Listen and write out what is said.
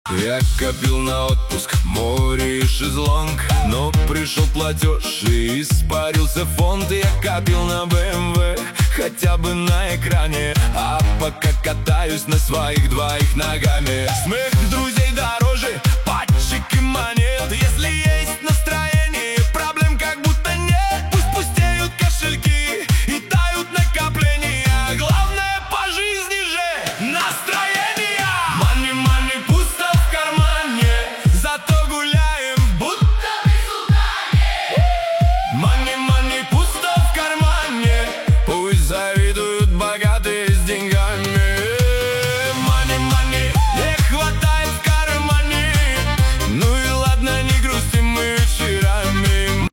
Я копил на отпуск, море и шезлонг, но пришел платеж и испарился фонд. Я копил на BMW, хотя бы на экране, а пока катаюсь на своих двоих ногами. Смех друзей